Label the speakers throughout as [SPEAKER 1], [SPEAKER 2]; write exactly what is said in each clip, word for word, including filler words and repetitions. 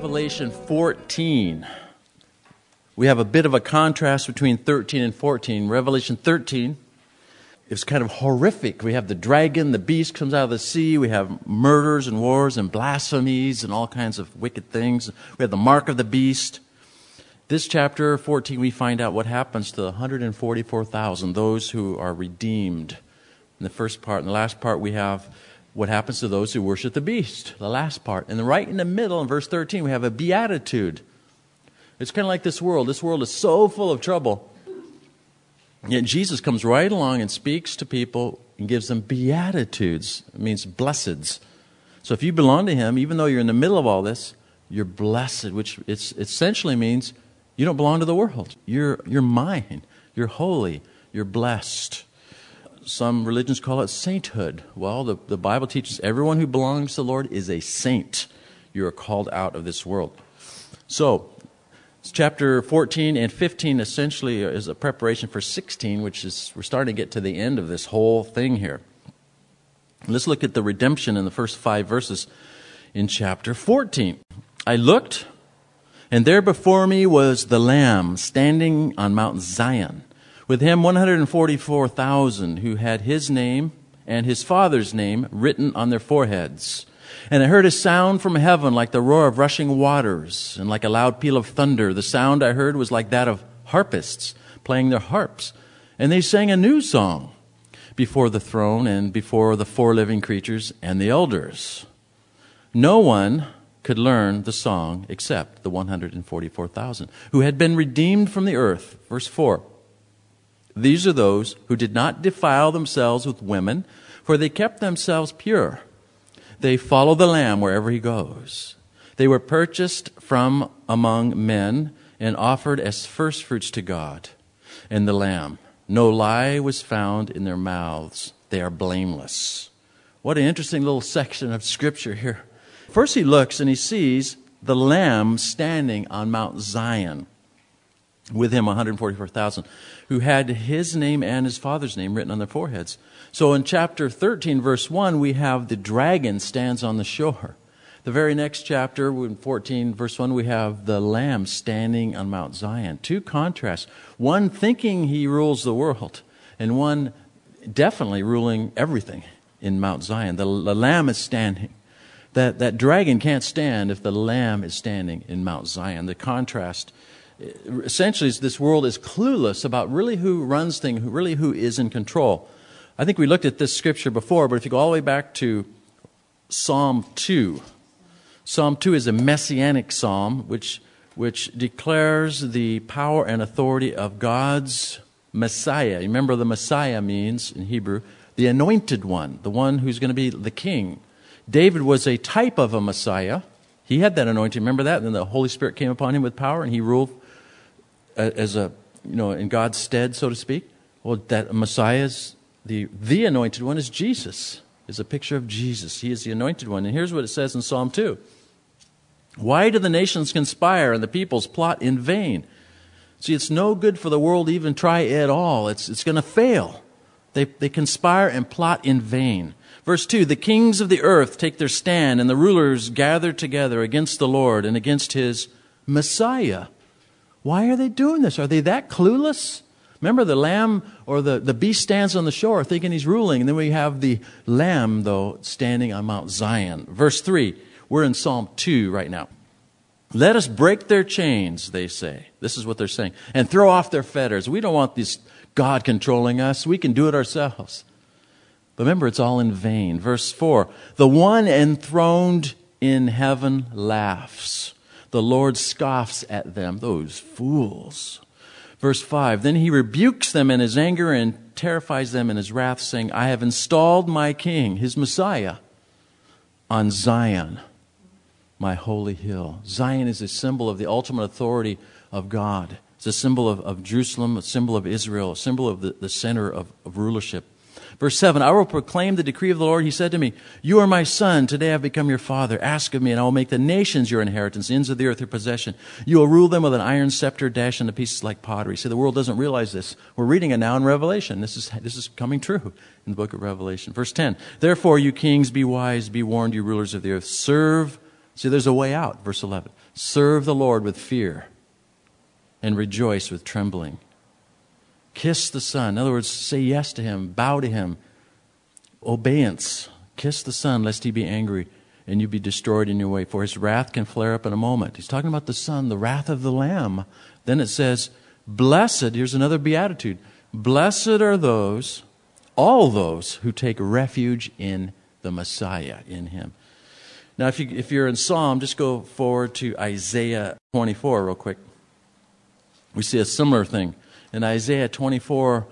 [SPEAKER 1] Revelation fourteen. We have a bit of a contrast between thirteen and fourteen. Revelation thirteen is kind of horrific. We have the dragon, the beast comes out of the sea. We have murders and wars and blasphemies and all kinds of wicked things. We have the mark of the beast. This chapter fourteen, we find out what happens to the one hundred forty-four thousand, those who are redeemed. In the first part. In the last part, we have what happens to those who worship the beast, the last part. And right in the middle, in verse thirteen, we have a beatitude. It's kind of like this world. This world is so full of trouble. Yet Jesus comes right along and speaks to people and gives them beatitudes. It means blesseds. So if you belong to Him, even though you're in the middle of all this, you're blessed, which it's, it essentially means you don't belong to the world. You're, you're mine. You're holy. You're blessed. Some religions call it sainthood. Well, the, the Bible teaches everyone who belongs to the Lord is a saint. You are called out of this world. So, chapter fourteen and fifteen essentially is a preparation for sixteen, which is, we're starting to get to the end of this whole thing here. Let's look at the redemption in the first five verses in chapter fourteen. I looked, and there before me was the Lamb standing on Mount Zion. With him one hundred forty-four thousand who had his name and his Father's name written on their foreheads. And I heard a sound from heaven like the roar of rushing waters and like a loud peal of thunder. The sound I heard was like that of harpists playing their harps. And they sang a new song before the throne and before the four living creatures and the elders. No one could learn the song except the one hundred forty-four thousand who had been redeemed from the earth. Verse four. These are those who did not defile themselves with women, for they kept themselves pure. They follow the Lamb wherever he goes. They were purchased from among men and offered as firstfruits to God and the Lamb. No lie was found in their mouths. They are blameless. What an interesting little section of Scripture here. First he looks and he sees the Lamb standing on Mount Zion. With him one hundred forty-four thousand, who had his name and his Father's name written on their foreheads. So in chapter thirteen, verse one, we have the dragon stands on the shore. The very next chapter, in fourteen, verse one, we have the Lamb standing on Mount Zion. Two contrasts. One thinking he rules the world, and one definitely ruling everything in Mount Zion. The, the Lamb is standing. That, that dragon can't stand if the Lamb is standing in Mount Zion. The contrast essentially, this world is clueless about really who runs things, really who is in control. I think we looked at this scripture before, but if you go all the way back to Psalm two, Psalm two is a messianic psalm which, which declares the power and authority of God's Messiah. Remember, the Messiah means, in Hebrew, the anointed one, the one who's going to be the king. David was a type of a Messiah. He had that anointing. Remember that? And then the Holy Spirit came upon him with power, and he ruled as a, you know, in God's stead, so to speak. Well, that Messiah is the the anointed one is Jesus. Is a picture of Jesus. He is the anointed one. And here's what it says in Psalm two. Why do the nations conspire and the peoples plot in vain? See, it's no good for the world to even try at all. It's it's going to fail. They they conspire and plot in vain. Verse two, the kings of the earth take their stand, and the rulers gather together against the Lord and against his Messiah. Why are they doing this? Are they that clueless? Remember, the lamb or the, the beast stands on the shore thinking he's ruling. And then we have the Lamb, though, standing on Mount Zion. Verse three, we're in Psalm two right now. Let us break their chains, they say. This is what they're saying. And throw off their fetters. We don't want this God controlling us. We can do it ourselves. But remember, it's all in vain. Verse four, the one enthroned in heaven laughs. The Lord scoffs at them, those fools. Verse five, then he rebukes them in his anger and terrifies them in his wrath, saying, I have installed my king, his Messiah, on Zion, my holy hill. Zion is a symbol of the ultimate authority of God. It's a symbol of, of Jerusalem, a symbol of Israel, a symbol of the, the center of, of rulership. Verse seven, I will proclaim the decree of the Lord. He said to me, you are my son. Today I have become your father. Ask of me, and I will make the nations your inheritance, the ends of the earth your possession. You will rule them with an iron scepter, dashed into pieces like pottery. See, the world doesn't realize this. We're reading it now in Revelation. This is, this is coming true in the book of Revelation. Verse ten, therefore you kings, be wise, be warned, you rulers of the earth. Serve, see, there's a way out. Verse eleven, Serve the Lord with fear and rejoice with trembling. Kiss the Son. In other words, say yes to Him, bow to Him. Obedience. Kiss the Son, lest He be angry and you be destroyed in your way, for His wrath can flare up in a moment. He's talking about the Son, the wrath of the Lamb. Then it says, blessed, here's another beatitude, blessed are those, all those who take refuge in the Messiah, in Him. Now, if, you, if you're in Psalm, just go forward to Isaiah twenty-four real quick. We see a similar thing. In Isaiah twenty-four,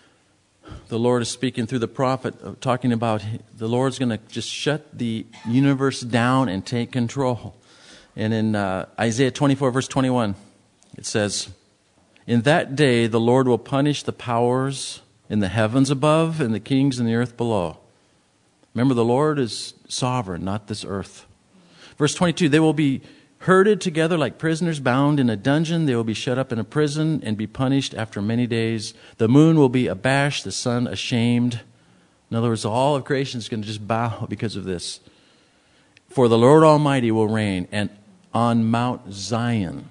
[SPEAKER 1] the Lord is speaking through the prophet, talking about the Lord's going to just shut the universe down and take control. And in uh, Isaiah twenty-four, verse twenty-one, it says, in that day the Lord will punish the powers in the heavens above and the kings in the earth below. Remember, the Lord is sovereign, not this earth. Verse twenty-two, they will be herded together like prisoners bound in a dungeon. They will be shut up in a prison and be punished after many days. The moon will be abashed, the sun ashamed. In other words, all of creation is going to just bow because of this. For the Lord Almighty will reign, and on Mount Zion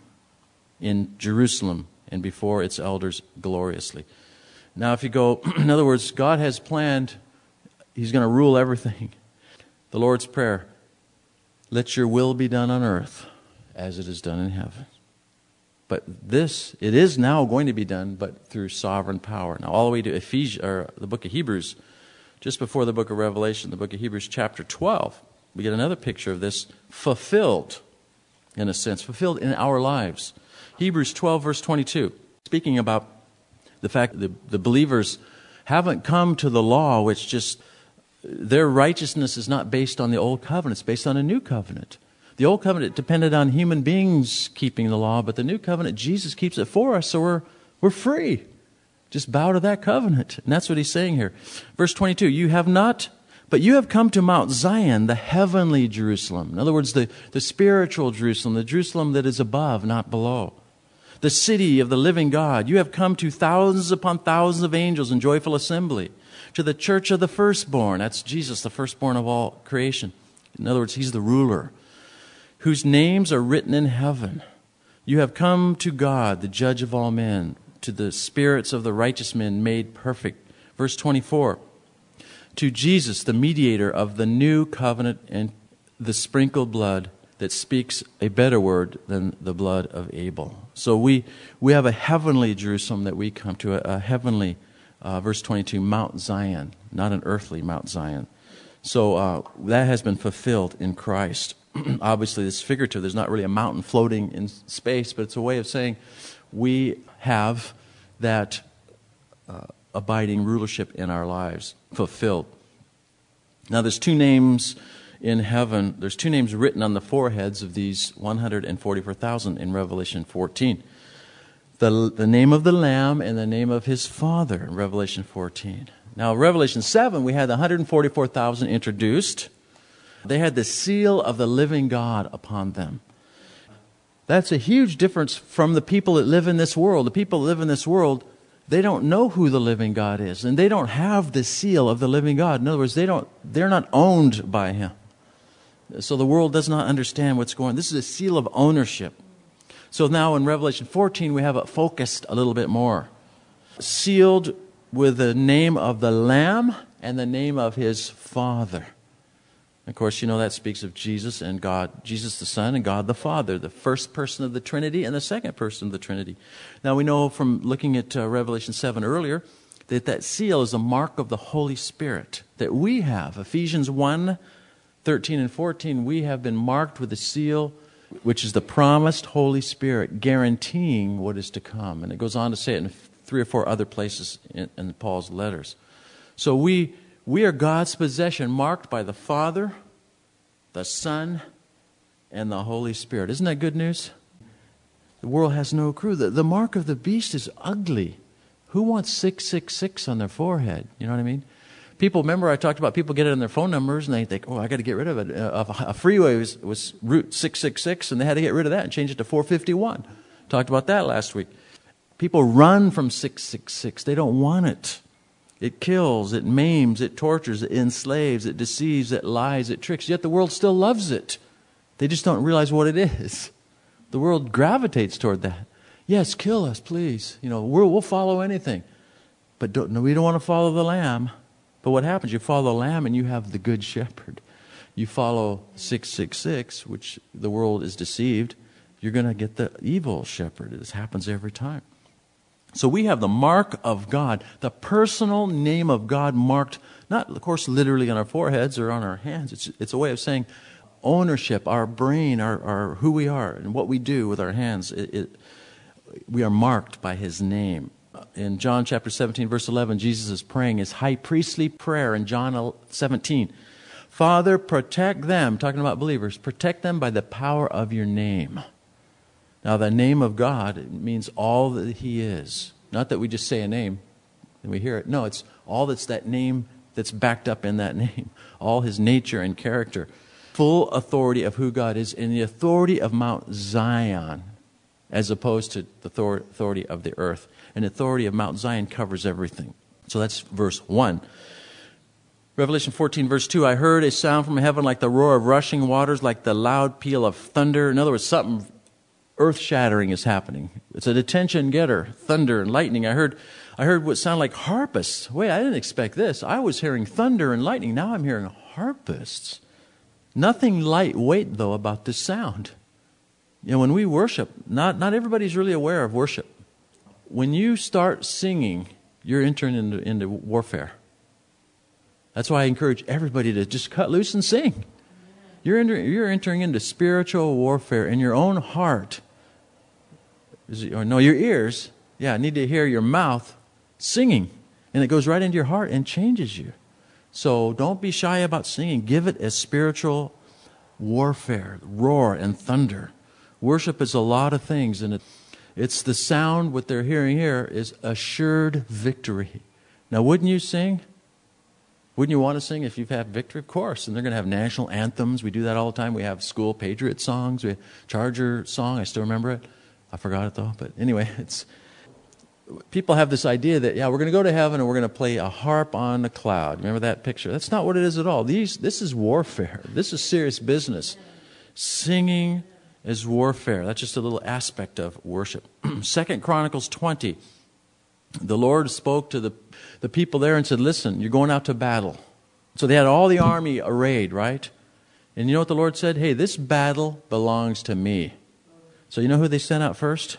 [SPEAKER 1] in Jerusalem and before its elders gloriously. Now, if you go, in other words, God has planned, He's going to rule everything. The Lord's Prayer, let your will be done on earth as it is done in heaven. But this, it is now going to be done, but through sovereign power. Now, all the way to Ephesians, or the book of Hebrews, just before the book of Revelation, the book of Hebrews chapter twelve, we get another picture of this fulfilled, in a sense, fulfilled in our lives. Hebrews twelve, verse twenty-two, speaking about the fact that the believers haven't come to the law, which just, their righteousness is not based on the old covenant, it's based on a new covenant. The old covenant depended on human beings keeping the law, but the new covenant, Jesus keeps it for us, so we're we're free. Just bow to that covenant. And that's what he's saying here. Verse twenty-two, you have not, but you have come to Mount Zion, the heavenly Jerusalem. In other words, the, the spiritual Jerusalem, the Jerusalem that is above, not below. The city of the living God. You have come to thousands upon thousands of angels in joyful assembly. To the church of the firstborn. That's Jesus, the firstborn of all creation. In other words, He's the ruler. Whose names are written in heaven. You have come to God, the judge of all men, to the spirits of the righteous men made perfect. Verse twenty-four, to Jesus, the mediator of the new covenant and the sprinkled blood that speaks a better word than the blood of Abel. So we we have a heavenly Jerusalem that we come to, a, a heavenly, uh, verse twenty-two, Mount Zion, not an earthly Mount Zion. So uh, that has been fulfilled in Christ. Obviously, it's figurative. There's not really a mountain floating in space, but it's a way of saying we have that uh, abiding rulership in our lives fulfilled. Now, there's two names in heaven. There's two names written on the foreheads of these one hundred forty-four thousand in Revelation fourteen. The, the name of the Lamb and the name of His Father in Revelation fourteen. Now, Revelation seven, we had the one hundred forty-four thousand introduced. They had the seal of the living God upon them. That's a huge difference from the people that live in this world. The people that live in this world, they don't know who the living God is, and they don't have the seal of the living God. In other words, they don't, they're not owned by Him. So the world does not understand what's going on. This is a seal of ownership. So now in Revelation fourteen, we have it focused a little bit more. Sealed with the name of the Lamb and the name of His Father. Of course, you know that speaks of Jesus and God, Jesus the Son and God the Father, the first person of the Trinity and the second person of the Trinity. Now we know from looking at uh, Revelation seven earlier that that seal is a mark of the Holy Spirit that we have. Ephesians one, thirteen and fourteen, we have been marked with the seal, which is the promised Holy Spirit, guaranteeing what is to come. And it goes on to say it in three or four other places in, in Paul's letters. So we... We are God's possession, marked by the Father, the Son, and the Holy Spirit. Isn't that good news? The world has no clue. The, the mark of the beast is ugly. Who wants six six six on their forehead? You know what I mean? People, remember I talked about people get it on their phone numbers and they think, oh, I got to get rid of it. Uh, a freeway was, was route six six six and they had to get rid of that and change it to four fifty-one. Talked about that last week. People run from six six six. They don't want it. It kills, it maims, it tortures, it enslaves, it deceives, it lies, it tricks. Yet the world still loves it. They just don't realize what it is. The world gravitates toward that. Yes, kill us, please. You know, we'll, we'll follow anything. But don't, no, we don't want to follow the Lamb. But what happens? You follow the Lamb and you have the Good Shepherd. You follow six six six, which the world is deceived, you're going to get the evil shepherd. This happens every time. So we have the mark of God, the personal name of God marked, not, of course, literally on our foreheads or on our hands. It's, it's a way of saying ownership, our brain, our, our who we are, and what we do with our hands. It, it, we are marked by His name. In John chapter seventeen, verse eleven, Jesus is praying His high priestly prayer in John seventeen. Father, protect them, talking about believers, protect them by the power of your name. Now, the name of God means all that He is. Not that we just say a name and we hear it. No, it's all that's that name that's backed up in that name. All His nature and character. Full authority of who God is in the authority of Mount Zion as opposed to the authority of the earth. And the authority of Mount Zion covers everything. So that's verse one. Revelation fourteen, verse two, I heard a sound from heaven like the roar of rushing waters, like the loud peal of thunder. In other words, something earth-shattering is happening. It's an attention getter, thunder and lightning. I heard I heard what sounded like harpists. Wait, I didn't expect this. I was hearing thunder and lightning. Now I'm hearing harpists. Nothing lightweight, though, about this sound. You know, when we worship, not, not everybody's really aware of worship. When you start singing, you're entering into, into warfare. That's why I encourage everybody to just cut loose and sing. You're entering, you're entering into spiritual warfare in your own heart. Is it, or no, your ears, yeah, need to hear your mouth singing. And it goes right into your heart and changes you. So don't be shy about singing. Give it as spiritual warfare, roar and thunder. Worship is a lot of things, and it, it's the sound, what they're hearing here is assured victory. Now, wouldn't you sing? Wouldn't you want to sing if you've had victory? Of course. And they're going to have national anthems. We do that all the time. We have school patriot songs. We have Charger song. I still remember it. I forgot it though. But anyway, it's people have this idea that, yeah, we're going to go to heaven and we're going to play a harp on a cloud. Remember that picture? That's not what it is at all. These, this is warfare. This is serious business. Singing is warfare. That's just a little aspect of worship. Second Chronicles twenty. The Lord spoke to the, the people there and said, listen, you're going out to battle. So they had all the army arrayed, right? And you know what the Lord said? Hey, this battle belongs to me. So you know who they sent out first?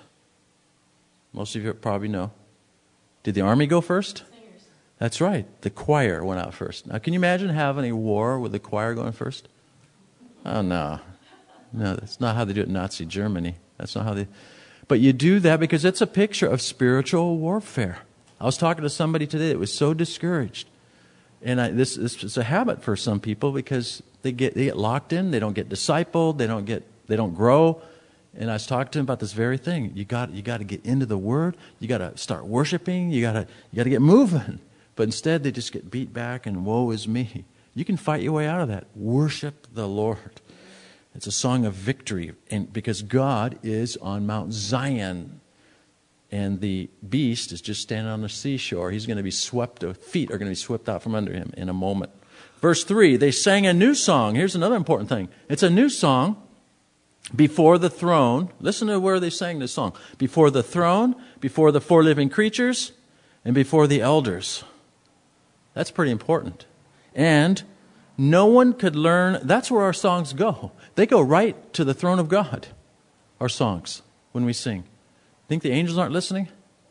[SPEAKER 1] Most of you probably know. Did the army go first?
[SPEAKER 2] Singers.
[SPEAKER 1] That's right. The choir went out first. Now, can you imagine having a war with the choir going first? Oh, no. No, that's not how they do it in Nazi Germany. That's not how they... But you do that because it's a picture of spiritual warfare. I was talking to somebody today that was so discouraged. And I, this, this is a habit for some people because they get they get locked in, they don't get discipled, they don't get they don't grow. And I was talking to him about this very thing. You got you got to get into the Word. You got to start worshiping. You got to you got to get moving. But instead, they just get beat back and woe is me. You can fight your way out of that. Worship the Lord. It's a song of victory, and because God is on Mount Zion, and the beast is just standing on the seashore. He's going to be swept, the feet are going to be swept out from under him in a moment. Verse three, they sang a new song. Here's another important thing. It's a new song before the throne. Listen to where they sang this song. Before the throne, before the four living creatures, and before the elders. That's pretty important. And no one could learn, that's where our songs go. They go right to the throne of God, our songs, when we sing. Think the angels aren't listening?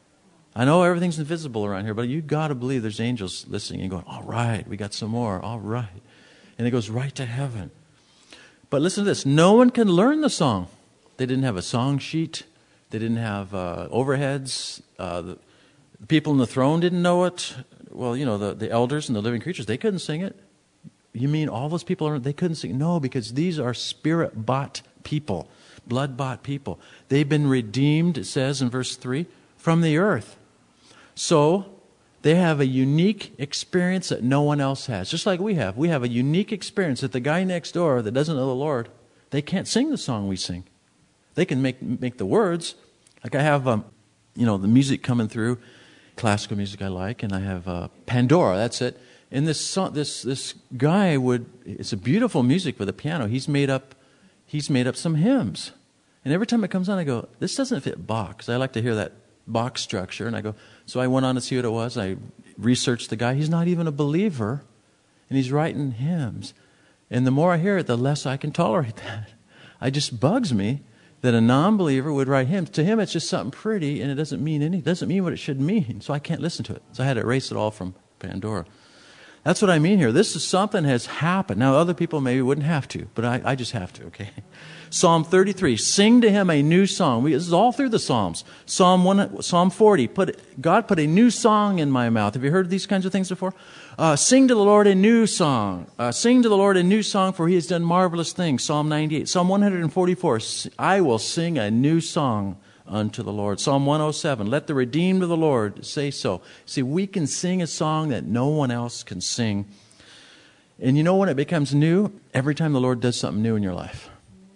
[SPEAKER 1] I know everything's invisible around here, but you got to believe there's angels listening and going, all right, we got some more, all right. And it goes right to heaven. But listen to this, no one can learn the song. They didn't have a song sheet. They didn't have uh, overheads. Uh, the, the people in the throne didn't know it. Well, you know, the, the elders and the living creatures, they couldn't sing it. You mean all those people, are, they couldn't sing? No, because these are spirit-bought people, blood-bought people. They've been redeemed, it says in verse three, from the earth. So they have a unique experience that no one else has, just like we have. We have a unique experience that the guy next door that doesn't know the Lord, they can't sing the song we sing. They can make make the words. Like I have, um, you know, the music coming through, classical music I like, and I have uh, Pandora, that's it. And this song, this this guy would, it's a beautiful music with a piano. He's made up, he's made up some hymns. And every time it comes on, I go, this doesn't fit Bach, because I like to hear that Bach structure. And I go, so I went on to see what it was. I researched the guy. He's not even a believer, and he's writing hymns. And the more I hear it, the less I can tolerate that. It just bugs me that a non-believer would write hymns. To him, it's just something pretty, and it doesn't mean any, doesn't mean what it should mean. So I can't listen to it. So I had to erase it all from Pandora. That's what I mean here. This is something has happened. Now, other people maybe wouldn't have to, but I, I just have to, okay? Psalm thirty-three, sing to him a new song. We, this is all through the Psalms. Psalm one, Psalm forty, put, God put a new song in my mouth. Have you heard these kinds of things before? Uh, sing to the Lord a new song. Uh, sing to the Lord a new song, for he has done marvelous things. Psalm ninety-eight. Psalm one forty-four, I will sing a new song unto the Lord. Psalm one oh seven, let the redeemed of the Lord say so. See, we can sing a song that no one else can sing. And you know when it becomes new? Every time the Lord does something new in your life.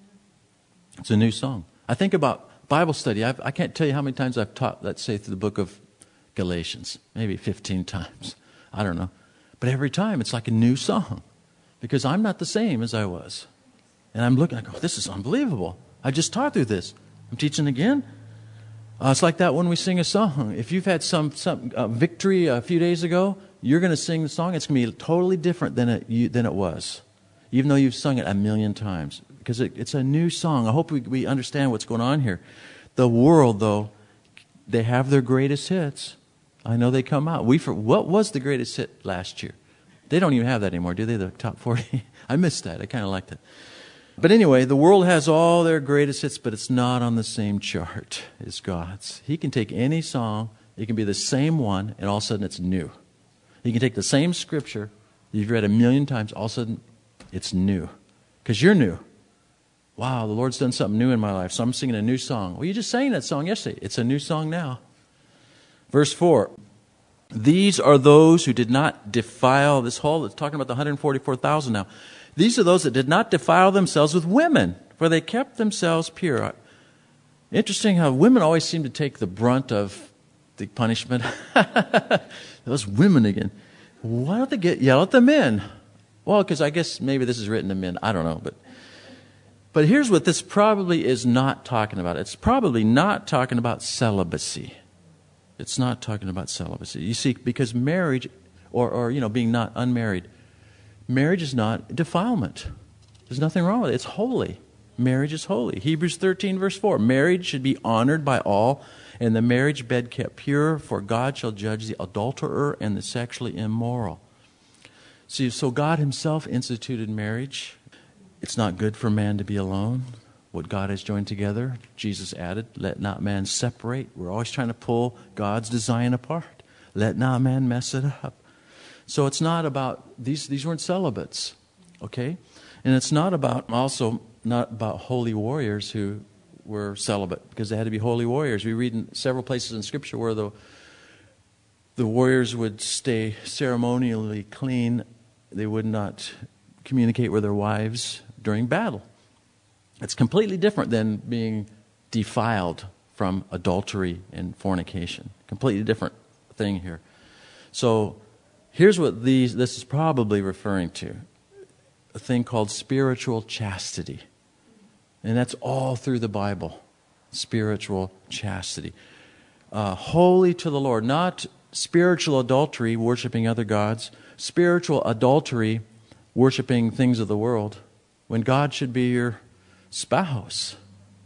[SPEAKER 1] It's a new song. I think about Bible study. I've, I can't tell you how many times I've taught, let's say, through the book of Galatians. Maybe fifteen times. I don't know. But every time it's like a new song. Because I'm not the same as I was. And I'm looking, I go, this is unbelievable. I just taught through this. I'm teaching again. Uh, it's like that when we sing a song. If you've had some, some uh, victory a few days ago, you're going to sing the song. It's going to be totally different than it, you, than it was. Even though you've sung it a million times. Because it, it's a new song. I hope we, we understand what's going on here. The world, though, they have their greatest hits. I know they come out. We for, what was the greatest hit last year? They don't even have that anymore, do they? The top forty? I missed that. I kind of liked it. But anyway, the world has all their greatest hits, but it's not on the same chart as God's. He can take any song, it can be the same one, and all of a sudden it's new. He can take the same scripture you've read a million times, all of a sudden it's new. Because you're new. Wow, the Lord's done something new in my life, so I'm singing a new song. Well, you just sang that song yesterday. It's a new song now. Verse four, these are those who did not defile, this whole, it's talking about the one hundred forty-four thousand now. These are those that did not defile themselves with women, for they kept themselves pure. Interesting how women always seem to take the brunt of the punishment. Those women again. Why don't they get yell at the men? Well, because I guess maybe this is written to men. I don't know, but but here's what this probably is not talking about. It's probably not talking about celibacy. It's not talking about celibacy. You see, because marriage, or, or you know, being not unmarried, marriage is not defilement. There's nothing wrong with it. It's holy. Marriage is holy. Hebrews thirteen, verse four. Marriage should be honored by all, and the marriage bed kept pure, for God shall judge the adulterer and the sexually immoral. See, so God himself instituted marriage. It's not good for man to be alone. What God has joined together, Jesus added, let not man separate. We're always trying to pull God's design apart. Let not man mess it up. So it's not about, these these weren't celibates, okay? And it's not about, also not about holy warriors who were celibate, because they had to be holy warriors. We read in several places in Scripture where the, the warriors would stay ceremonially clean. They would not communicate with their wives during battle. It's completely different than being defiled from adultery and fornication. Completely different thing here. So here's what these this is probably referring to. A thing called spiritual chastity. And that's all through the Bible. Spiritual chastity. Uh, holy to the Lord. Not spiritual adultery, worshiping other gods. Spiritual adultery, worshiping things of the world. When God should be your spouse.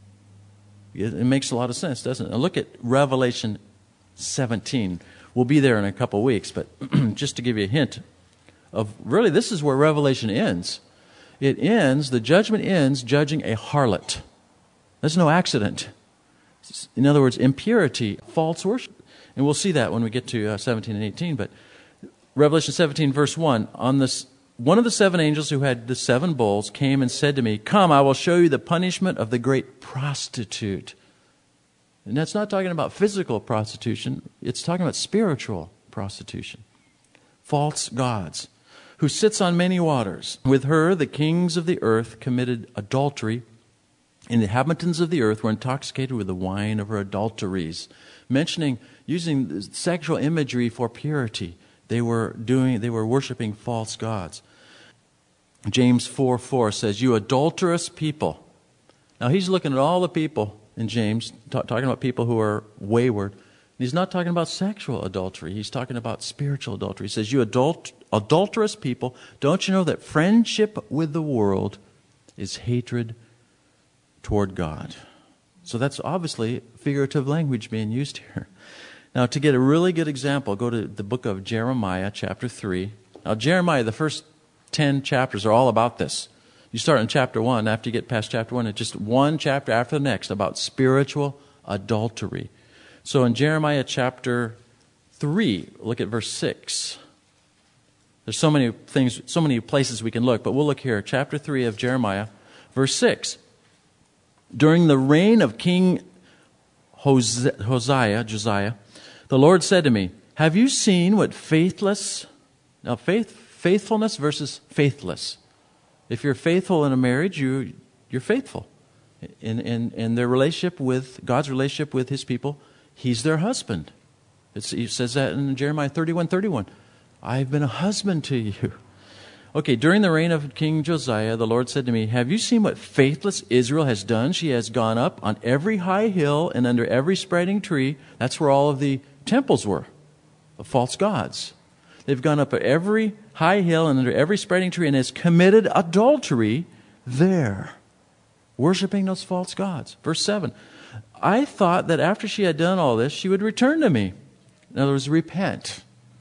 [SPEAKER 1] It makes a lot of sense, doesn't it? Now look at Revelation seventeen. We'll be there in a couple weeks, but just to give you a hint of, really, this is where Revelation ends. It ends, the judgment ends judging a harlot. That's no accident. In other words, impurity, false worship. And we'll see that when we get to uh, seventeen and eighteen. But Revelation seventeen, verse one, on this, one of the seven angels who had the seven bowls came and said to me, come, I will show you the punishment of the great prostitute. And that's not talking about physical prostitution. It's talking about spiritual prostitution. False gods, who sits on many waters. With her, the kings of the earth committed adultery, and the inhabitants of the earth were intoxicated with the wine of her adulteries. Mentioning, using sexual imagery for purity. They were doing, they were worshiping false gods. James four four says, you adulterous people, Now, he's looking at all the people in James, ta- talking about people who are wayward. He's not talking about sexual adultery. He's talking about spiritual adultery. He says, you adult, adulterous people, don't you know that friendship with the world is hatred toward God? So that's obviously figurative language being used here. Now, to get a really good example, go to the book of Jeremiah, chapter three. Now, Jeremiah, the first ten chapters are all about this. You start in chapter one. After you get past chapter one, it's just one chapter after the next about spiritual adultery. So in Jeremiah chapter three, look at verse six. There's so many things, so many places we can look, but we'll look here. Chapter three of Jeremiah, verse six. During the reign of King Hosea, Josiah, the Lord said to me, have you seen what faithless, now faith, faithfulness versus faithless. If you're faithful in a marriage, you, you're faithful. In, in, in their relationship with, God's relationship with His people, He's their husband. It's, he says that in Jeremiah thirty-one thirty-one. I've been a husband to you. Okay, during the reign of King Josiah, the Lord said to me, have you seen what faithless Israel has done? She has gone up on every high hill and under every spreading tree. That's where all of the temples were, of false gods. They've gone up every high hill and under every spreading tree and has committed adultery there, worshiping those false gods. Verse seven, I thought that after she had done all this, she would return to me. In other words, repent.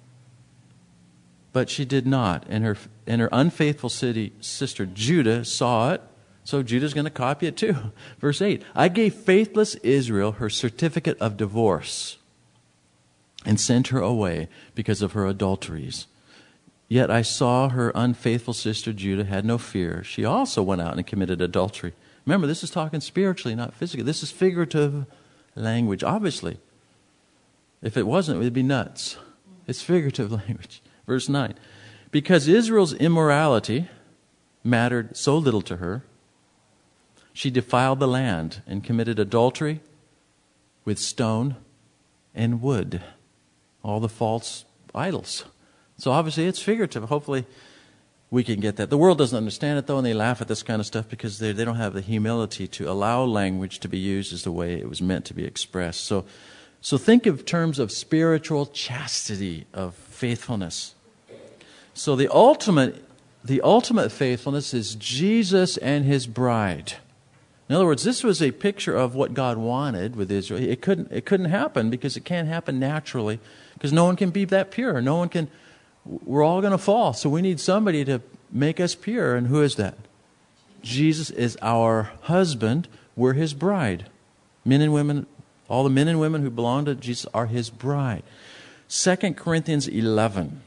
[SPEAKER 1] But she did not. And her, and her unfaithful city, sister Judah saw it, so Judah's going to copy it too. Verse eight, I gave faithless Israel her certificate of divorce and sent her away because of her adulteries. Yet I saw her unfaithful sister Judah had no fear. She also went out and committed adultery. Remember, this is talking spiritually, not physically. This is figurative language, obviously. If it wasn't, it would be nuts. It's figurative language. Verse nine, because Israel's immorality mattered so little to her, she defiled the land and committed adultery with stone and wood, all the false idols. So obviously it's figurative. Hopefully we can get that. The world doesn't understand it, though, and they laugh at this kind of stuff because they they don't have the humility to allow language to be used as the way it was meant to be expressed. So, so think of terms of spiritual chastity, of faithfulness. So the ultimate, the ultimate faithfulness is Jesus and His bride. In other words, this was a picture of what God wanted with Israel. It couldn't, it couldn't happen because it can't happen naturally, because no one can be that pure. No one can. We're all going to fall, so we need somebody to make us pure. And who is that? Jesus is our husband. We're His bride. Men and women, all the men and women who belong to Jesus are His bride. Second Corinthians eleven.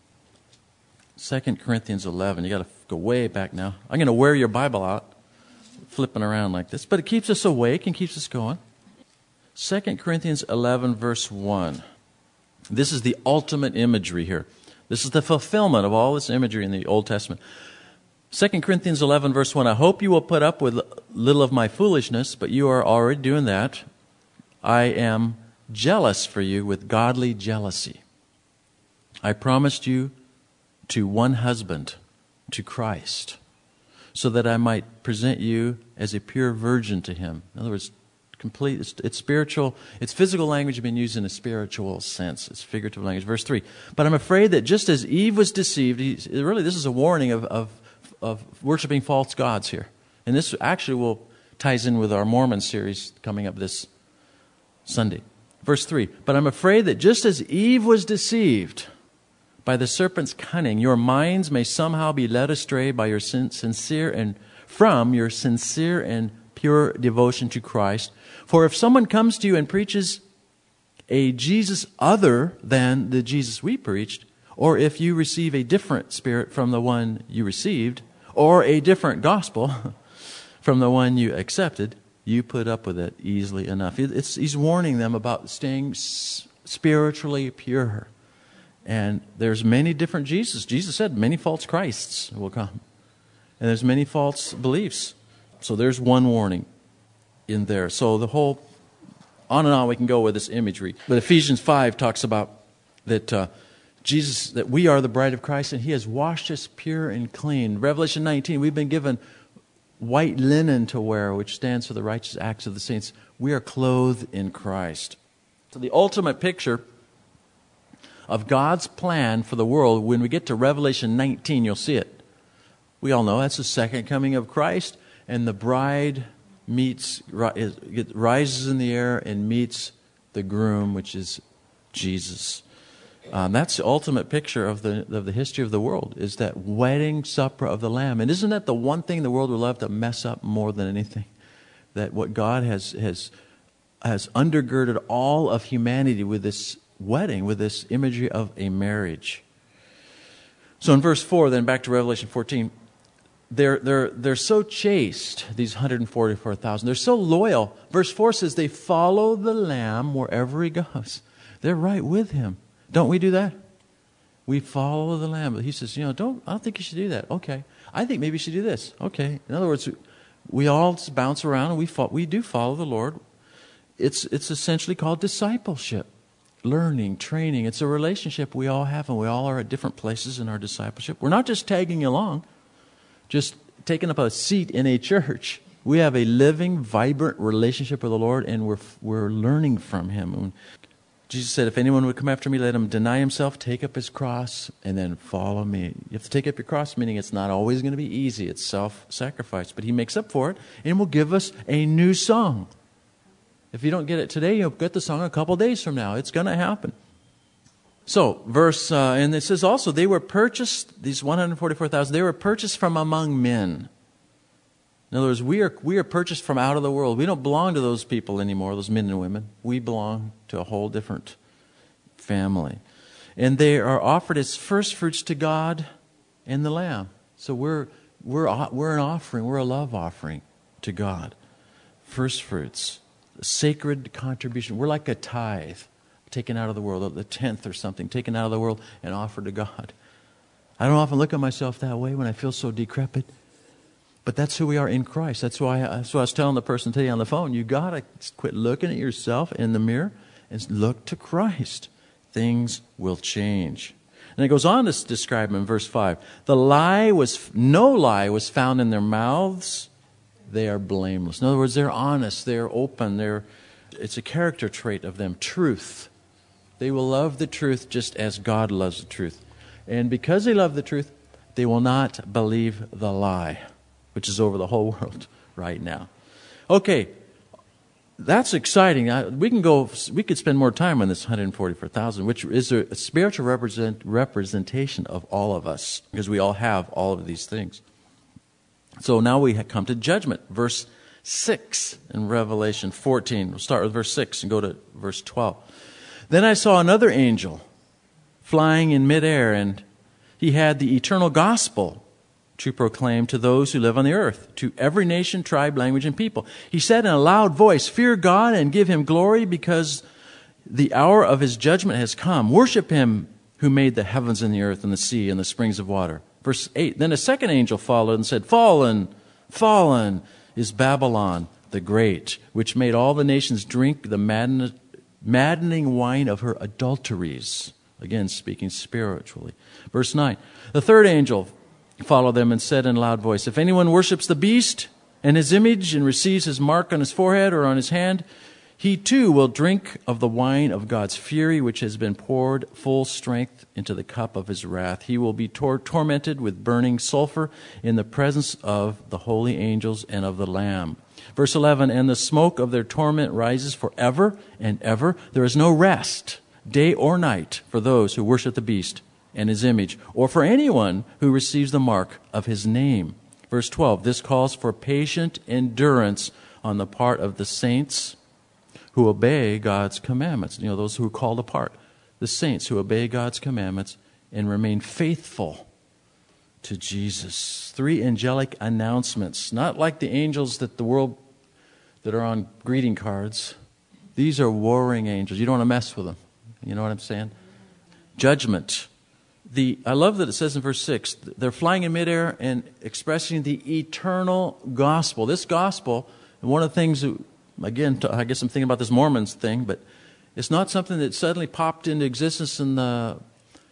[SPEAKER 1] Second Corinthians eleven. You got to go way back now. I'm going to wear your Bible out, flipping around like this, but it keeps us awake and keeps us going. Second Corinthians eleven, verse one. This is the ultimate imagery here. This is the fulfillment of all this imagery in the Old Testament. Second Corinthians eleven, verse one. I hope you will put up with little of my foolishness, but you are already doing that. I am jealous for you with godly jealousy. I promised you to one husband, to Christ, so that I might present you as a pure virgin to Him. In other words, complete. It's, it's spiritual. It's physical language being used in a spiritual sense. It's figurative language. Verse three. But I'm afraid that just as Eve was deceived, he, really this is a warning of, of, of worshiping false gods here. And this actually will ties in with our Mormon series coming up this Sunday. Verse three. But I'm afraid that just as Eve was deceived by the serpent's cunning, your minds may somehow be led astray by your sin, sincere and from your sincere and pure devotion to Christ. For if someone comes to you and preaches a Jesus other than the Jesus we preached, or if you receive a different spirit from the one you received, or a different gospel from the one you accepted, you put up with it easily enough. It's, he's warning them about staying spiritually pure. And there's many different Jesus. Jesus said many false Christs will come. And there's many false beliefs. So there's one warning in there. So the whole, on and on we can go with this imagery. But Ephesians five talks about that uh, Jesus, that we are the bride of Christ and He has washed us pure and clean. Revelation nineteen, we've been given white linen to wear, which stands for the righteous acts of the saints. We are clothed in Christ. So the ultimate picture of God's plan for the world, when we get to Revelation nineteen, you'll see it. We all know that's the second coming of Christ, and the bride meets, rises in the air and meets the groom, which is Jesus. Um, that's the ultimate picture of the of the history of the world, is that wedding supper of the Lamb. And isn't that the one thing the world would love to mess up more than anything? That what God has has has undergirded all of humanity with this wedding, with this imagery of a marriage. So in verse four, then back to Revelation fourteen, they're they're they're so chaste, these one hundred forty-four thousand. They're so loyal. Verse four says they follow the Lamb wherever he goes. They're right with him. Don't we do that? We follow the Lamb. But he says, you know, don't I don't think you should do that. Okay. I think maybe you should do this. Okay. In other words, we all just bounce around and we fo- we do follow the Lord. It's it's essentially called discipleship. Learning, training. It's a relationship we all have, and we all are at different places in our discipleship. We're not just tagging along, just taking up a seat in a church. We have a living, vibrant relationship with the Lord, and we're we're learning from him. And Jesus said, if anyone would come after me, let him deny himself, take up his cross, and then follow me. You have to take up your cross, meaning it's not always going to be easy. It's self-sacrifice. But he makes up for it and will give us a new song. If you don't get it today, you'll get the song a couple days from now. It's going to happen. So, verse, uh, and it says also, they were purchased, these one hundred forty-four thousand, they were purchased from among men. In other words, we are we are purchased from out of the world. We don't belong to those people anymore, those men and women. We belong to a whole different family. And they are offered as first fruits to God and the Lamb. So we're we're we're an offering, we're a love offering to God. First fruits. Sacred contribution. We're like a tithe taken out of the world, the tenth or something, taken out of the world and offered to God. I don't often look at myself that way when I feel so decrepit, but that's who we are in Christ. That's why I, that's what I was telling the person today on the phone. You got to quit looking at yourself in the mirror and look to Christ. Things will change. And it goes on to describe in verse five. The lie was, no lie was found in their mouths. They are blameless. In other words, they're honest, they're open, they're it's a character trait of them, truth. They will love the truth just as God loves the truth. And because they love the truth, they will not believe the lie, which is over the whole world right now. Okay, that's exciting. I, we can go. We could spend more time on this one hundred forty-four thousand, which is a, a spiritual represent, representation of all of us, because we all have all of these things. So now we come to judgment. Verse six in Revelation fourteen. We'll start with verse six and go to verse twelve. Then I saw another angel flying in midair, and he had the eternal gospel to proclaim to those who live on the earth, to every nation, tribe, language, and people. He said in a loud voice, fear God and give him glory, because the hour of his judgment has come. Worship him who made the heavens and the earth and the sea and the springs of water. Verse eight, then a second angel followed and said, Fallen, fallen is Babylon the Great, which made all the nations drink the madden, maddening wine of her adulteries. Again, speaking spiritually. Verse nine, the third angel followed them and said in a loud voice, if anyone worships the beast and his image and receives his mark on his forehead or on his hand, he too will drink of the wine of God's fury, which has been poured full strength into the cup of his wrath. He will be tor- tormented with burning sulfur in the presence of the holy angels and of the Lamb. Verse eleven, and the smoke of their torment rises forever and ever. There is no rest, day or night, for those who worship the beast and his image, or for anyone who receives the mark of his name. Verse twelve, this calls for patient endurance on the part of the saints who obey God's commandments. You know, those who are called apart. The saints who obey God's commandments and remain faithful to Jesus. Three angelic announcements. Not like the angels that the world, that are on greeting cards. These are warring angels. You don't want to mess with them. You know what I'm saying? Judgment. The I love that it says in verse six, they're flying in midair and expressing the eternal gospel. This gospel, and one of the things that, again, I guess I'm thinking about this Mormons thing, but it's not something that suddenly popped into existence in the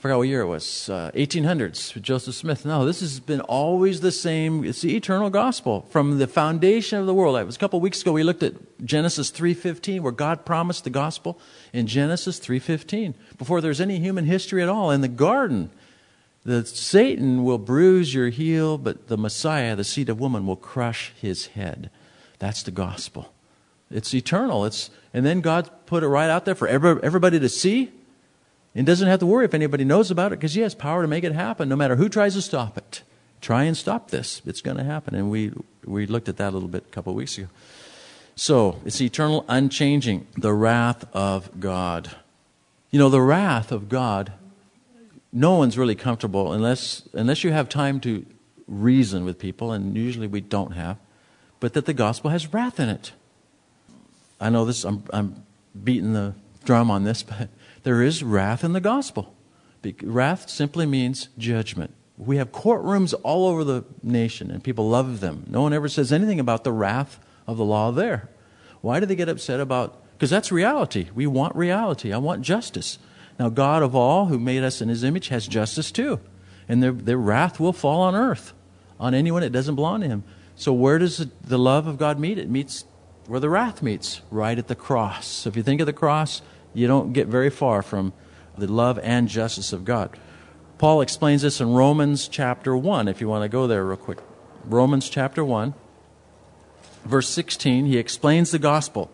[SPEAKER 1] forgot what year it was, uh, eighteen hundreds with Joseph Smith. No, this has been always the same. It's the eternal gospel from the foundation of the world. It was a couple of weeks ago we looked at Genesis three fifteen, where God promised the gospel in Genesis three fifteen. Before there's any human history at all, in the garden, the Satan will bruise your heel, but the Messiah, the seed of woman, will crush his head. That's the gospel. It's eternal. It's and then God put it right out there for every, everybody to see. And doesn't have to worry if anybody knows about it, because he has power to make it happen no matter who tries to stop it. Try and stop this. It's going to happen. And we we looked at that a little bit a couple of weeks ago. So it's eternal, unchanging, the wrath of God. You know, the wrath of God, no one's really comfortable unless unless you have time to reason with people, and usually we don't have, but that the gospel has wrath in it. I know this, I'm, I'm beating the drum on this, but there is wrath in the gospel. Wrath simply means judgment. We have courtrooms all over the nation, and people love them. No one ever says anything about the wrath of the law there. Why do they get upset about? Because that's reality. We want reality. I want justice. Now, God of all, who made us in His image, has justice too. And their, their wrath will fall on earth, on anyone that doesn't belong to Him. So where does the, the love of God meet? It meets where the wrath meets, right at the cross. So if you think of the cross, you don't get very far from the love and justice of God. Paul explains this in Romans chapter one, if you want to go there real quick. Romans chapter one, verse sixteen, he explains the gospel.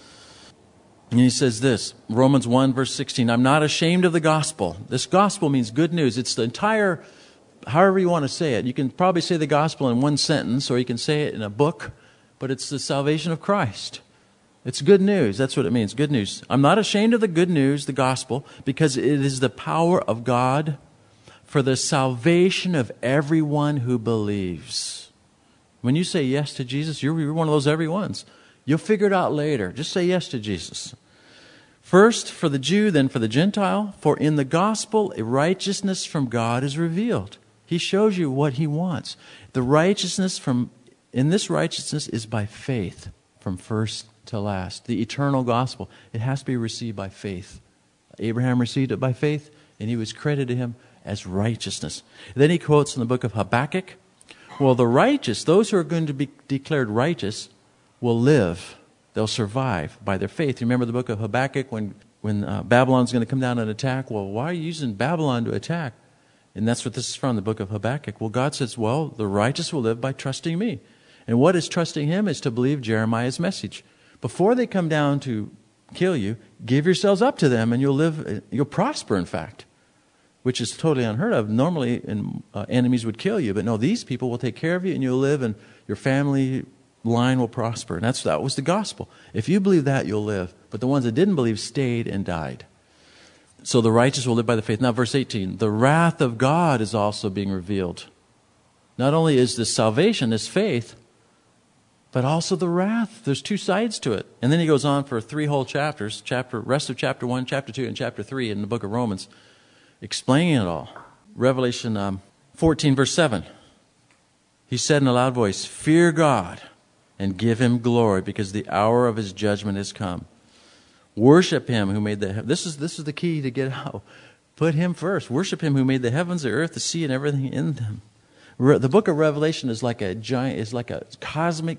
[SPEAKER 1] And he says this, Romans one, verse sixteen, I'm not ashamed of the gospel. This gospel means good news. It's the entire, however you want to say it. You can probably say the gospel in one sentence, or you can say it in a book, but it's the salvation of Christ. It's good news. That's what it means, good news. I'm not ashamed of the good news, the gospel, because it is the power of God for the salvation of everyone who believes. When you say yes to Jesus, you're, you're one of those everyones. You'll figure it out later. Just say yes to Jesus. First for the Jew, then for the Gentile. For in the gospel, a righteousness from God is revealed. He shows you what He wants. The righteousness from, in this righteousness is by faith, from first to last. The eternal gospel. It has to be received by faith. Abraham received it by faith, and he was credited to him as righteousness. Then he quotes in the book of Habakkuk, well, the righteous, those who are going to be declared righteous, will live. They'll survive by their faith. You remember the book of Habakkuk when, when uh, Babylon's going to come down and attack? Well, why are you using Babylon to attack? And that's what this is from, the book of Habakkuk. Well, God says, well, the righteous will live by trusting me. And what is trusting Him is to believe Jeremiah's message. Before they come down to kill you, give yourselves up to them and you'll live, you'll prosper, in fact, which is totally unheard of. Normally, in, uh, enemies would kill you, but no, these people will take care of you and you'll live and your family line will prosper. And that's, that was the gospel. If you believe that, you'll live. But the ones that didn't believe stayed and died. So the righteous will live by the faith. Now, verse eighteen, the wrath of God is also being revealed. Not only is this salvation, this faith, but also the wrath. There's two sides to it. And then he goes on for three whole chapters, chapter, rest of chapter one, chapter two, and chapter three in the book of Romans, explaining it all. Revelation um, fourteen, verse seven. He said in a loud voice, fear God and give Him glory, because the hour of His judgment has come. Worship Him who made the heavens. This is, this is the key to get out. Put Him first. Worship Him who made the heavens, the earth, the sea, and everything in them. Re- the book of Revelation is like a giant, is like a cosmic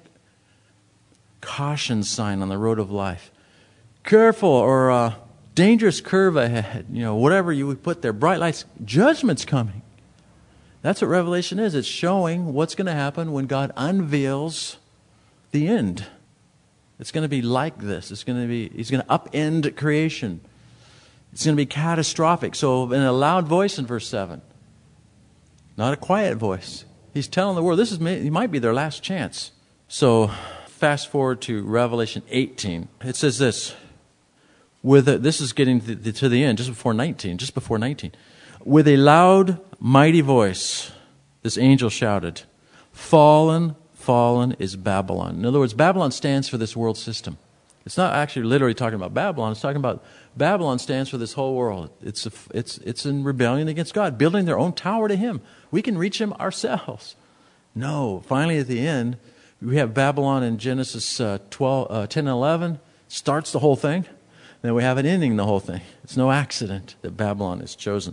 [SPEAKER 1] caution sign on the road of life. Careful, or a dangerous curve ahead. You know, whatever you would put there. Bright lights. Judgment's coming. That's what Revelation is. It's showing what's going to happen when God unveils the end. It's going to be like this. It's going to be, He's going to upend creation. It's going to be catastrophic. So in a loud voice in verse seven, not a quiet voice, He's telling the world, this is, it might be their last chance. So fast forward to Revelation eighteen. It says this, with a, this is getting to the, to the end, just before nineteen, just before nineteen. With a loud, mighty voice, this angel shouted, fallen, fallen is Babylon. In other words, Babylon stands for this world system. It's not actually literally talking about Babylon. It's talking about Babylon stands for this whole world. It's a, it's it's in rebellion against God, building their own tower to Him. We can reach Him ourselves. No. Finally, at the end, we have Babylon in Genesis uh, twelve, uh, ten and eleven. Starts the whole thing. Then we have it ending the whole thing. It's no accident that Babylon is chosen.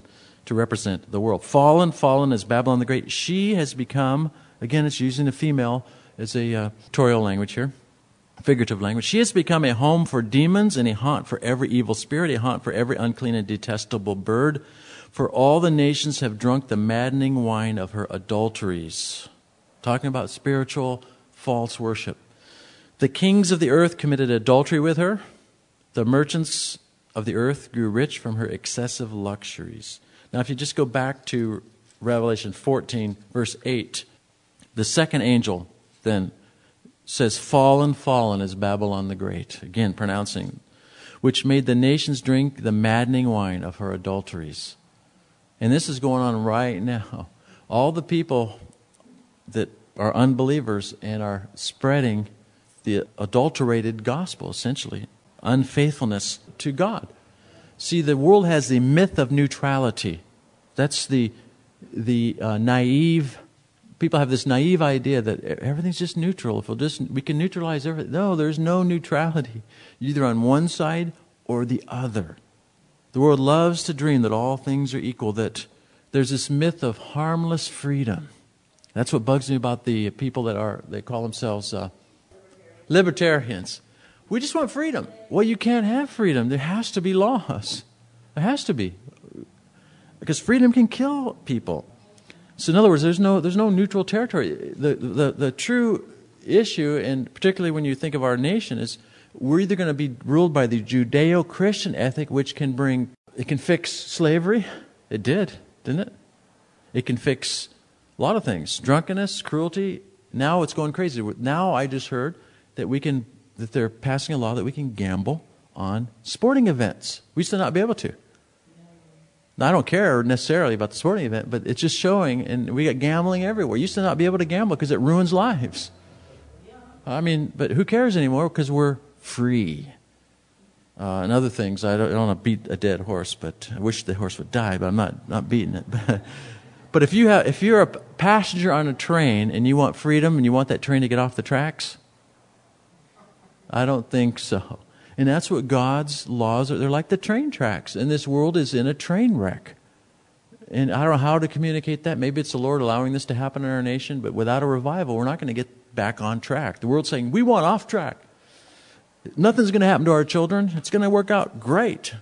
[SPEAKER 1] to represent the world. Fallen, fallen is Babylon the Great. She has become, again, it's using the female as a uh, pictorial language here, figurative language. She has become a home for demons and a haunt for every evil spirit, a haunt for every unclean and detestable bird. For all the nations have drunk the maddening wine of her adulteries. Talking about spiritual false worship. The kings of the earth committed adultery with her. The merchants of the earth grew rich from her excessive luxuries. Now, if you just go back to Revelation fourteen, verse eight, the second angel then says, "Fallen, fallen is Babylon the Great." Again, pronouncing, which made the nations drink the maddening wine of her adulteries. And this is going on right now. All the people that are unbelievers and are spreading the adulterated gospel, essentially, unfaithfulness to God. See, the world has the myth of neutrality. That's the the uh, naive. People have this naive idea that everything's just neutral. If we'll just we can neutralize everything. No, there's no neutrality. You're either on one side or the other. The world loves to dream that all things are equal. That there's this myth of harmless freedom. That's what bugs me about the people that are they call themselves uh, libertarians. We just want freedom. Well, you can't have freedom. There has to be laws. There has to be. Because freedom can kill people. So in other words, there's no there's no neutral territory. The, the, the true issue, and particularly when you think of our nation, is we're either going to be ruled by the Judeo-Christian ethic, which can bring, it can fix slavery. It did, didn't it? It can fix a lot of things. Drunkenness, cruelty. Now it's going crazy. Now I just heard that we can, that they're passing a law that we can gamble on sporting events. We used to not be able to. Now, I don't care necessarily about the sporting event, but it's just showing, and we got gambling everywhere. You used to not be able to gamble because it ruins lives. I mean, but who cares anymore because we're free. Uh, and other things, I don't, I don't want to beat a dead horse, but I wish the horse would die, but I'm not, not beating it. But if you have, if you're a passenger on a train and you want freedom and you want that train to get off the tracks, I don't think so. And that's what God's laws are. They're like the train tracks. And this world is in a train wreck. And I don't know how to communicate that. Maybe it's the Lord allowing this to happen in our nation. But without a revival, we're not going to get back on track. The world's saying, we want off track. Nothing's going to happen to our children. It's going to work out great.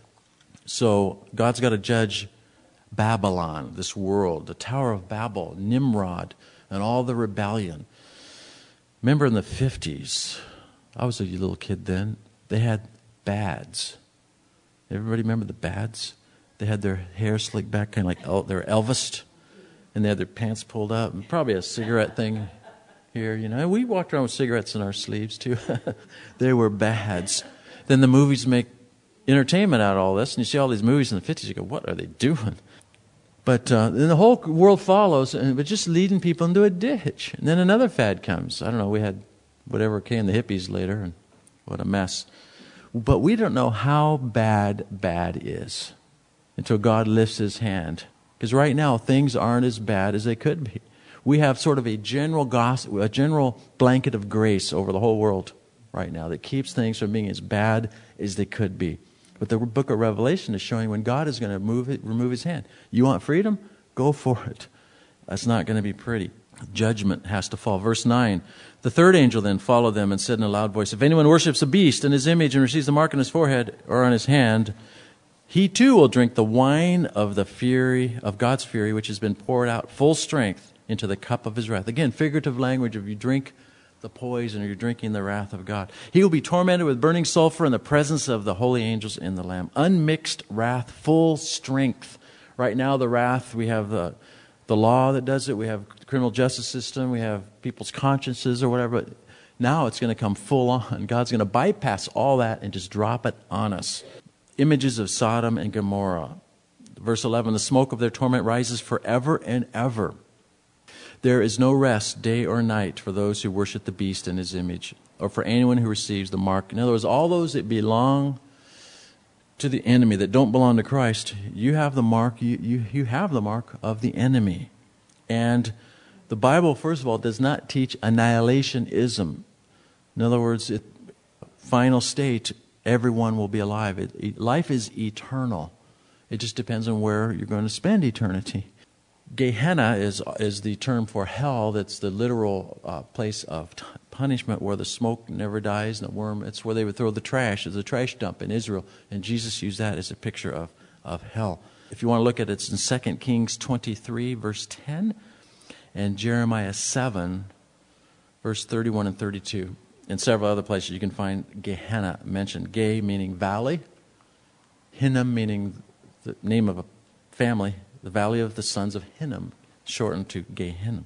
[SPEAKER 1] So God's got to judge Babylon, this world, the Tower of Babel, Nimrod, and all the rebellion. Remember in the fifties, I was a little kid then, they had bads. Everybody remember the bads? They had their hair slicked back, kind of like El- they were Elvised, and they had their pants pulled up, and probably a cigarette thing here, you know. We walked around with cigarettes in our sleeves, too. They were bads. Then the movies make entertainment out of all this, and you see all these movies in the fifties, you go, what are they doing? But uh, then the whole world follows, and but just leading people into a ditch. And then another fad comes. I don't know, we had whatever came, the hippies later, and what a mess. But we don't know how bad bad is until God lifts his hand. Because right now, things aren't as bad as they could be. We have sort of a general gospel, a general blanket of grace over the whole world right now that keeps things from being as bad as they could be. But the book of Revelation is showing when God is going to move it, remove his hand. You want freedom? Go for it. That's not going to be pretty. Judgment has to fall. Verse nine, the third angel then followed them and said in a loud voice, if anyone worships a beast in his image and receives the mark on his forehead or on his hand, he too will drink the wine of the fury of God's fury, which has been poured out full strength into the cup of his wrath. Again, figurative language of you drink the poison or you're drinking the wrath of God. He will be tormented with burning sulfur in the presence of the holy angels in the Lamb. Unmixed wrath, full strength. Right now the wrath, we have the the law that does it. We have the criminal justice system. We have people's consciences or whatever. But now it's going to come full on. God's going to bypass all that and just drop it on us. Images of Sodom and Gomorrah. Verse eleven, the smoke of their torment rises forever and ever. There is no rest day or night for those who worship the beast in his image, or for anyone who receives the mark. In other words, all those that belong to the enemy, that don't belong to Christ, you have the mark, you, you, you have the mark of the enemy. And the Bible, first of all, does not teach annihilationism. In other words, it, final state, everyone will be alive. It, it, life is eternal. It just depends on where you're going to spend eternity. Gehenna is is the term for hell. That's the literal uh, place of t- punishment where the smoke never dies and the worm. It's where they would throw the trash. It's a trash dump in Israel. And Jesus used that as a picture of, of hell. If you want to look at it, it's in Second Kings twenty-three, verse ten, and Jeremiah seven, verse thirty-one and thirty-two. In several other places you can find Gehenna mentioned. Ge meaning valley, Hinnom meaning the name of a family, the valley of the sons of Hinnom, shortened to Gehenna.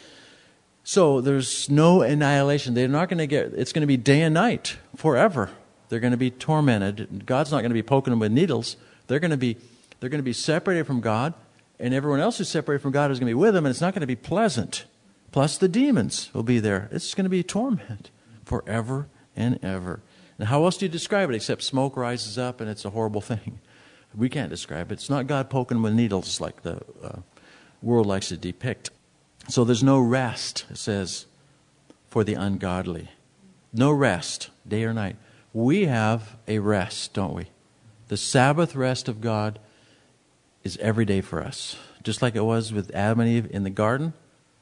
[SPEAKER 1] So there's no annihilation. They're not going to get, it's going to be day and night forever. They're going to be tormented. God's not going to be poking them with needles. They're going to be, they're going to be separated from God, and everyone else who's separated from God is going to be with them, and it's not going to be pleasant. Plus the demons will be there. It's going to be torment forever and ever. And how else do you describe it except smoke rises up and it's a horrible thing? We can't describe it. It's not God poking with needles like the uh, world likes to depict. So there's no rest, it says, for the ungodly. No rest, day or night. We have a rest, don't we? The Sabbath rest of God is every day for us. Just like it was with Adam and Eve in the garden.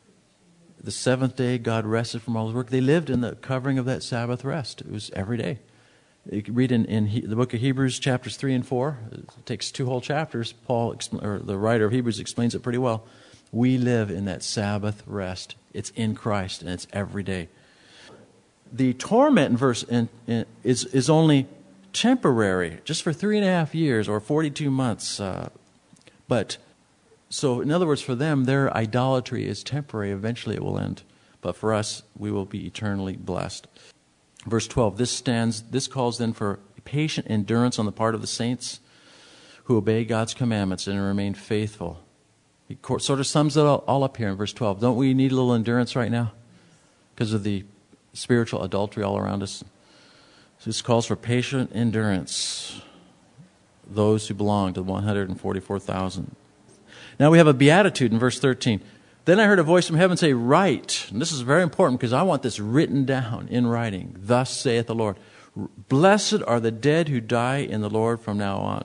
[SPEAKER 1] The seventh day, God rested from all his work. They lived in the covering of that Sabbath rest. It was every day. You can read in, in he, the book of Hebrews, chapters three and four. It takes two whole chapters. Paul, or the writer of Hebrews, explains it pretty well. We live in that Sabbath rest. It's in Christ, and it's every day. The torment in verse in, in, is is only temporary, just for three and a half years or forty-two months. Uh, but so, in other words, for them, their idolatry is temporary. Eventually, it will end. But for us, we will be eternally blessed. Verse twelve, this stands, this calls then for patient endurance on the part of the saints who obey God's commandments and remain faithful. He sort of sums it all, all up here in verse twelve. Don't we need a little endurance right now because of the spiritual adultery all around us? So this calls for patient endurance, those who belong to the one hundred forty-four thousand. Now we have a beatitude in verse thirteen. Then I heard a voice from heaven say, write. And this is very important because I want this written down in writing. Thus saith the Lord, blessed are the dead who die in the Lord from now on.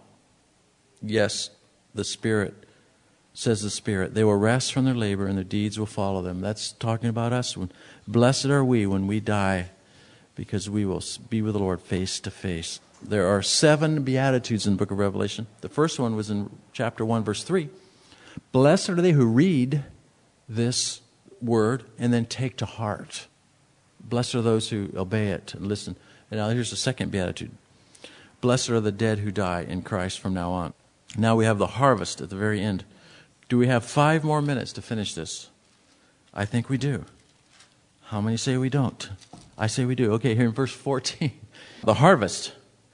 [SPEAKER 1] Yes, the Spirit, says the Spirit. They will rest from their labor and their deeds will follow them. That's talking about us. Blessed are we when we die because we will be with the Lord face to face. There are seven Beatitudes in the book of Revelation. The first one was in chapter one, verse three. Blessed are they who read this word and then take to heart. Blessed are those who obey it and listen. And now here's the second beatitude. Blessed are the dead who die in Christ from now on. Now we have the harvest at the very end. Do we have five more minutes to finish this? I think we do. How many say we don't? I say we do. Okay, here in verse fourteen. The harvest.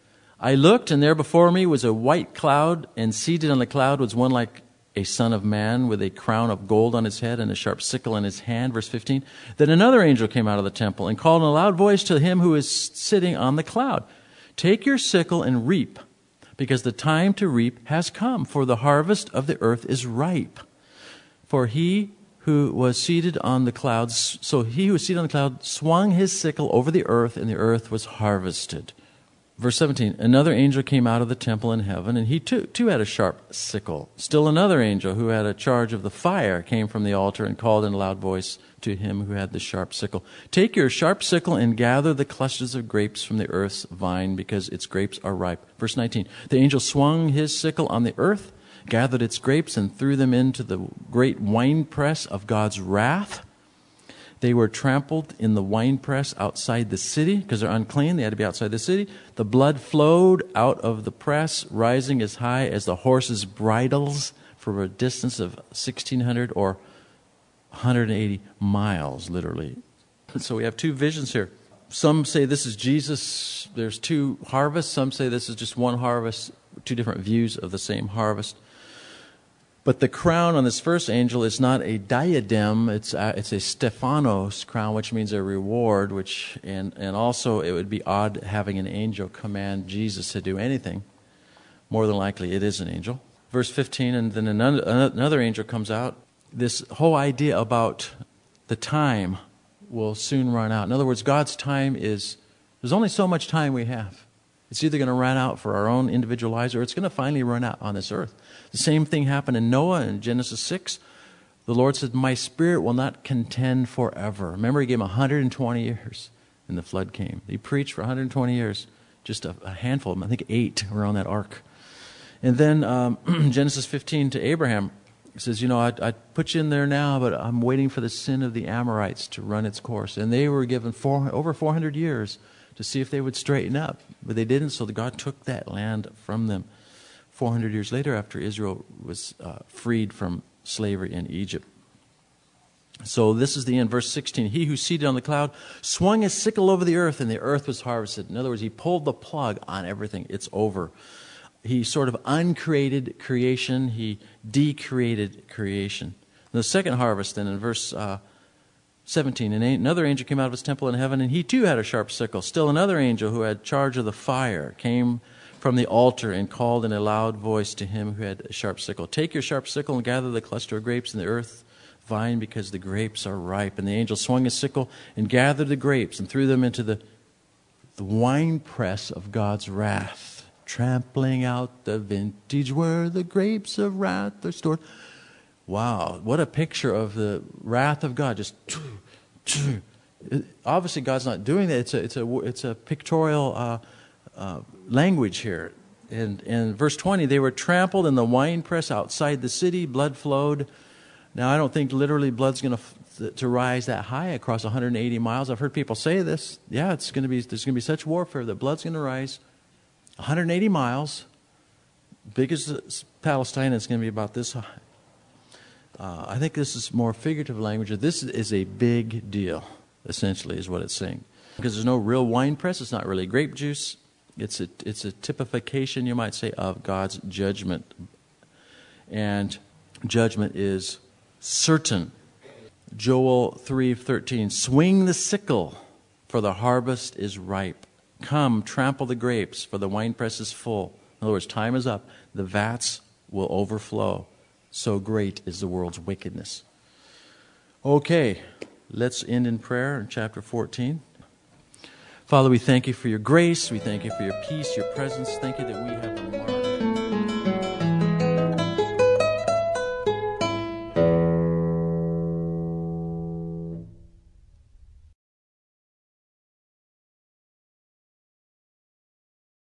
[SPEAKER 1] I looked, and there before me was a white cloud, and seated on the cloud was one like a son of man with a crown of gold on his head and a sharp sickle in his hand. Verse fifteen. Then another angel came out of the temple and called in a loud voice to him who is sitting on the cloud. Take your sickle and reap, because the time to reap has come, for the harvest of the earth is ripe. For he who was seated on the clouds, so he who was seated on the cloud swung his sickle over the earth, and the earth was harvested. Verse seventeen, another angel came out of the temple in heaven, and he too, too had a sharp sickle. Still another angel who had a charge of the fire came from the altar and called in a loud voice to him who had the sharp sickle. Take your sharp sickle and gather the clusters of grapes from the earth's vine, because its grapes are ripe. Verse nineteen, the angel swung his sickle on the earth, gathered its grapes, and threw them into the great winepress of God's wrath. They were trampled in the winepress outside the city because they're unclean. They had to be outside the city. The blood flowed out of the press, rising as high as the horses' bridles for a distance of sixteen hundred or one hundred eighty miles, literally. So we have two visions here. Some say this is Jesus. There's two harvests. Some say this is just one harvest, two different views of the same harvest. But the crown on this first angel is not a diadem, it's a, it's a Stephanos crown, which means a reward, which and, and also it would be odd having an angel command Jesus to do anything. More than likely it is an angel. Verse fifteen, and then another, another angel comes out. This whole idea about the time will soon run out. In other words, God's time is, there's only so much time we have. It's either going to run out for our own individual lives, or it's going to finally run out on this earth. The same thing happened in Noah in Genesis six. The Lord said, my spirit will not contend forever. Remember, he gave him one hundred twenty years, and the flood came. He preached for one hundred twenty years. Just a, a handful of them, I think eight were on that ark. And then um, Genesis fifteen to Abraham, it says, you know, I, I put you in there now, but I'm waiting for the sin of the Amorites to run its course. And they were given four, over four hundred years to see if they would straighten up. But they didn't, so God took that land from them four hundred years later after Israel was uh, freed from slavery in Egypt. So this is the end, verse sixteen. He who seated on the cloud swung his sickle over the earth, and the earth was harvested. In other words, he pulled the plug on everything. It's over. He sort of uncreated creation. He decreated creation. The second harvest, then, in verse uh, seventeen, and another angel came out of his temple in heaven, and he too had a sharp sickle. Still another angel who had charge of the fire came from the altar and called in a loud voice to him who had a sharp sickle. Take your sharp sickle and gather the cluster of grapes in the earth vine, because the grapes are ripe. And the angel swung his sickle and gathered the grapes and threw them into the, the winepress of God's wrath, trampling out the vintage where the grapes of wrath are stored. Wow, what a picture of the wrath of God. Just obviously God's not doing that. It's a it's a it's a pictorial uh, uh, language here. And in verse twenty, they were trampled in the winepress outside the city. Blood flowed. Now, I don't think literally blood's going to to rise that high across one hundred eighty miles. I've heard people say this. Yeah, it's going to be there's going to be such warfare that blood's going to rise one hundred eighty miles. Big as Palestine, it's going to be about this high. Uh, I think this is more figurative language. This is a big deal, essentially, is what it's saying. Because there's no real wine press. It's not really grape juice. It's a, it's a typification, you might say, of God's judgment. And judgment is certain. Joel three thirteen, swing the sickle, for the harvest is ripe. Come, trample the grapes, for the winepress is full. In other words, time is up. The vats will overflow. So great is the world's wickedness. Okay, let's end in prayer in chapter fourteen. Father, we thank you for your grace. We thank you for your peace, your presence. Thank you that we have a mark.